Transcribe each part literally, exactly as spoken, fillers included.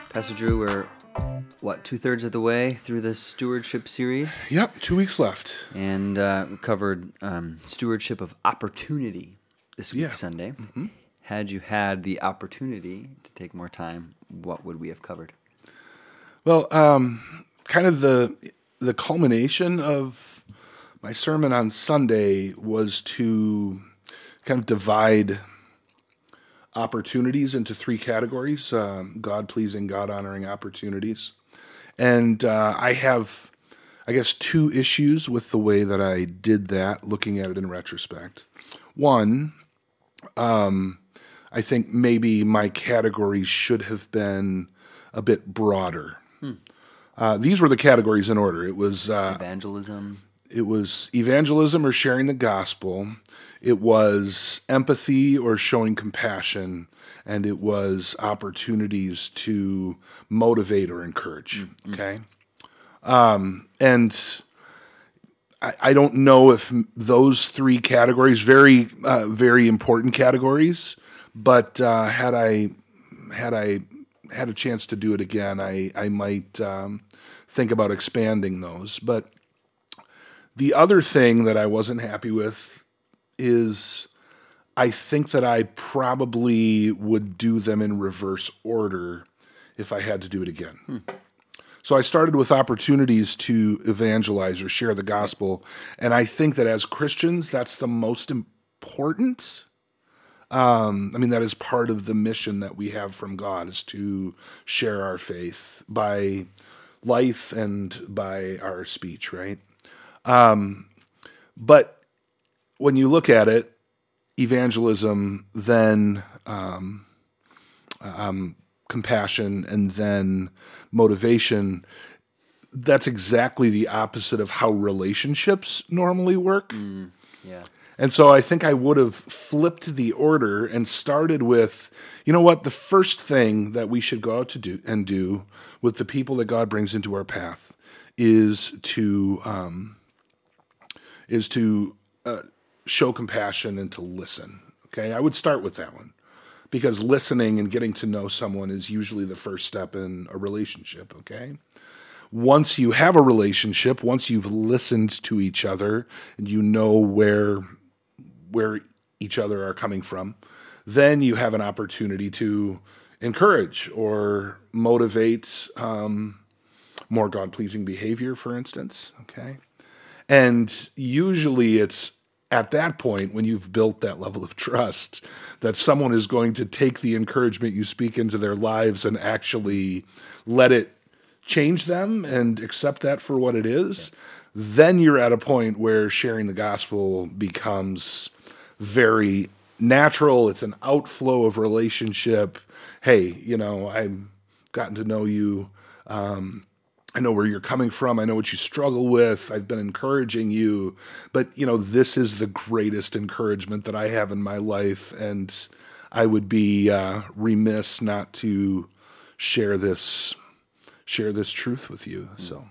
Pastor Drew, we're, what, two-thirds of the way through this stewardship series? Yep, two weeks left. And uh, we covered um, stewardship of opportunity this week, Yeah. Sunday. Mm-hmm. Had you had the opportunity to take more time, what would we have covered? Well, um, kind of the the culmination of my sermon on Sunday was to kind of divide opportunities into three categories, um, God-pleasing, God-honoring opportunities. And uh, I have, I guess, two issues with the way that I did that, looking at it in retrospect. One, um, I think maybe my categories should have been a bit broader. Hmm. Uh, these were the categories in order. It was uh, Evangelism. It was evangelism or sharing the gospel. It was empathy or showing compassion, and it was opportunities to motivate or encourage. Mm-hmm. Okay, um, and I, I don't know if those three categories, very, uh, very important categories, but uh, had I had I had a chance to do it again, I I might um, think about expanding those. But the other thing that I wasn't happy with is I think that I probably would do them in reverse order if I had to do it again. Hmm. So I started with opportunities to evangelize or share the gospel, and I think that as Christians, that's the most important. Um, I mean, that is part of the mission that we have from God, is to share our faith by life and by our speech, right? Um, but when you look at it, evangelism, then um, um, compassion, and then motivation, that's exactly the opposite of how relationships normally work. Mm, yeah. And so I think I would have flipped the order and started with, you know what, the first thing that we should go out to do and do with the people that God brings into our path is to um, is to uh, show compassion and to listen. Okay, I would start with that one, because listening and getting to know someone is usually the first step in a relationship. Okay. Once you have a relationship, once you've listened to each other and you know where where each other are coming from, then you have an opportunity to encourage or motivate um, more God-pleasing behavior, for instance. Okay, and usually it's at that point, when you've built that level of trust, that someone is going to take the encouragement you speak into their lives and actually let it change them and accept that for what it is. Yeah. Then you're at a point where sharing the gospel becomes very natural. It's an outflow of relationship. Hey, you know, I've gotten to know you. Um, I know where you're coming from. I know what you struggle with. I've been encouraging you. But, you know, this is the greatest encouragement that I have in my life, and I would be uh, remiss not to share this share this truth with you. So,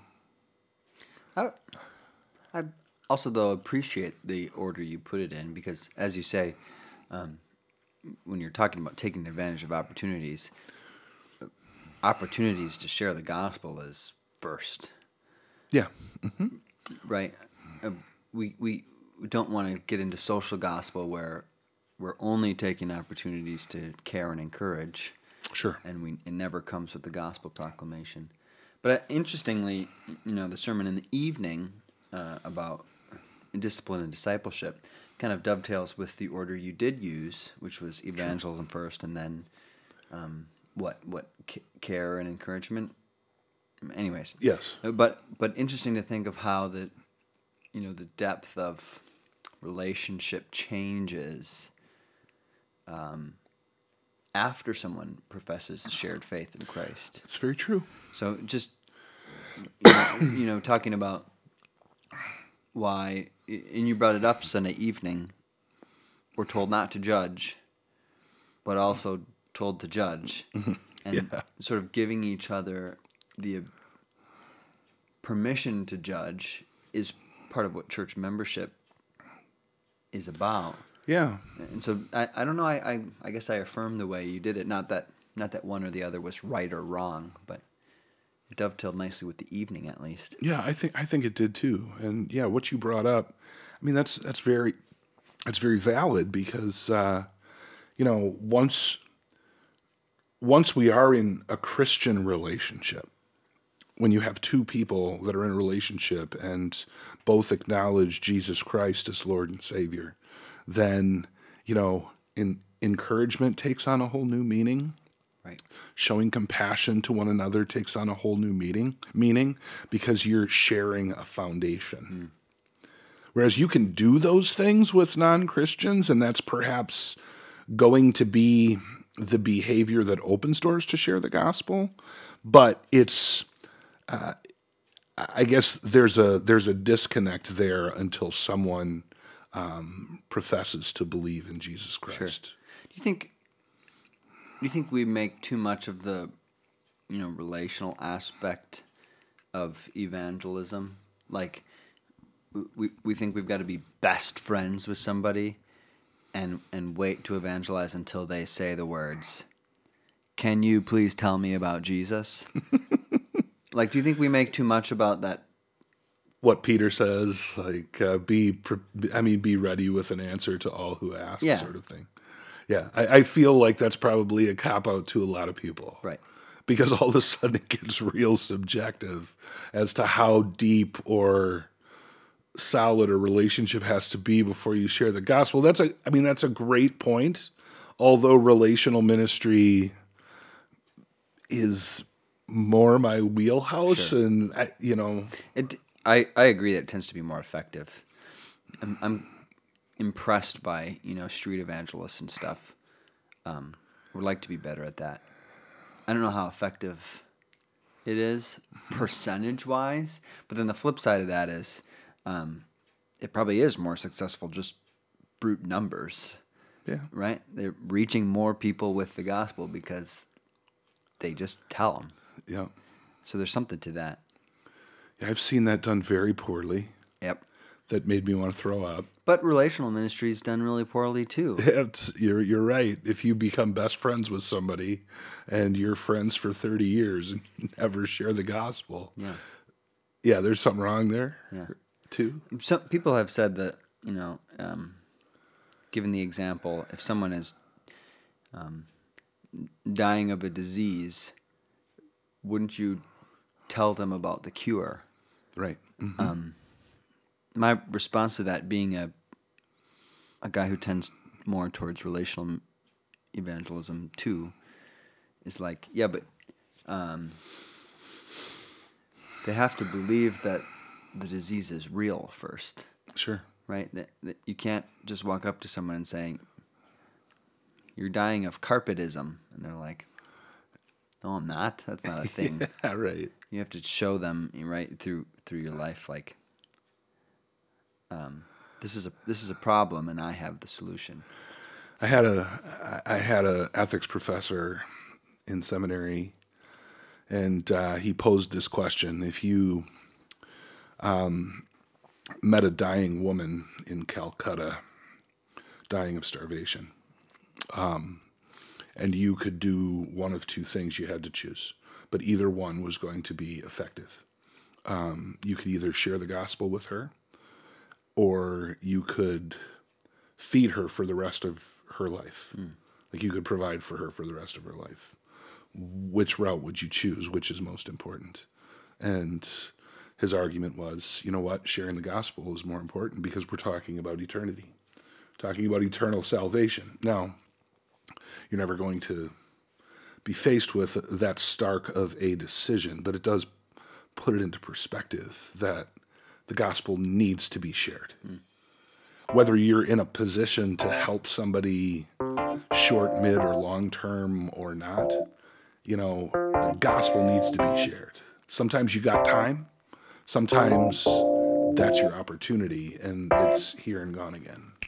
I, I also, though, appreciate the order you put it in, because, as you say, um, when you're talking about taking advantage of opportunities, opportunities to share the gospel is first. Yeah. Mm-hmm. Right. Uh, we, we we don't want to get into social gospel where we're only taking opportunities to care and encourage. Sure. And we it never comes with the gospel proclamation. But uh, interestingly, you know, the sermon in the evening uh, about discipline and discipleship kind of dovetails with the order you did use, which was evangelism sure. first, and then um, what what c- care and encouragement. Anyways, yes, but but interesting to think of how the, you know, the depth of relationship changes um, after someone professes a shared faith in Christ. It's very true. So just you know, you know, talking about why, and you brought it up Sunday evening. We're told not to judge, but also told to judge, and yeah. sort of giving each other the permission to judge is part of what church membership is about. Yeah. And so I, I don't know, I, I I guess I affirm the way you did it. Not that Not that one or the other was right or wrong, but it dovetailed nicely with the evening, at least. Yeah, I think I think it did too. And yeah, what you brought up, I mean, that's that's very that's very valid because uh, you know once once we are in a Christian relationship, when you have two people that are in a relationship and both acknowledge Jesus Christ as Lord and Savior, then you know, in, encouragement takes on a whole new meaning. Right. Showing compassion to one another takes on a whole new meaning, meaning because you're sharing a foundation. Mm. Whereas you can do those things with non-Christians, and that's perhaps going to be the behavior that opens doors to share the gospel. But it's, uh, I guess there's a there's a disconnect there until someone um, professes to believe in Jesus Christ. Sure. Do you think? Do you think we make too much of the, you know, relational aspect of evangelism? Like, we we think we've got to be best friends with somebody, and and wait to evangelize until they say the words, "Can you please tell me about Jesus?" Like, do you think we make too much about that? What Peter says, like, uh, be, pre- I mean, be ready with an answer to all who ask, Yeah. sort of thing. Yeah, I, I feel like that's probably a cop-out to a lot of people. Right. Because all of a sudden it gets real subjective as to how deep or solid a relationship has to be before you share the gospel. That's a, I mean, that's a great point. Although relational ministry is more my wheelhouse, Sure. and I, you know, It. I, I agree that it tends to be more effective. I'm, I'm impressed by, you know, street evangelists and stuff. Um, would like to be better at that. I don't know how effective it is percentage-wise, but then the flip side of that is um, it probably is more successful just brute numbers. yeah, Right? They're reaching more people with the gospel because they just tell them. yeah. So there's something to that. I've seen that done very poorly. Yep. That made me want to throw up. But relational ministry is done really poorly too. It's, you're you're right. If you become best friends with somebody, and you're friends for thirty years and never share the gospel, Yeah. yeah, there's something wrong there. Yeah. Too. Some people have said that, you know, um, given the example, if someone is um, dying of a disease, wouldn't you tell them about the cure? Right. Mm-hmm. Um, my response to that, being a a guy who tends more towards relational evangelism too, is like, yeah, but um, they have to believe that the disease is real first, Sure. right? That, that you can't just walk up to someone and saying, "You're dying of carpetism," and they're like, "No, I'm not. That's not a thing." Yeah, right. You have to show them, right, through through your life, like, um, this is a this is a problem, and I have the solution. I had a I had a ethics professor in seminary, and uh, he posed this question: if you um, met a dying woman in Calcutta, dying of starvation, um, and you could do one of two things, you had to choose, but either one was going to be effective. Um, you could either share the gospel with her, or you could feed her for the rest of her life. Mm. Like, you could provide for her for the rest of her life. Which route would you choose? Which is most important? And his argument was, you know what, sharing the gospel is more important because we're talking about eternity, talking about eternal salvation. Now, you're never going to be faced with that stark of a decision, but it does put it into perspective that the gospel needs to be shared. Mm. Whether you're in a position to help somebody short, mid, or long term or not, you know, the gospel needs to be shared. Sometimes you got time. Sometimes that's your opportunity, and it's here and gone again.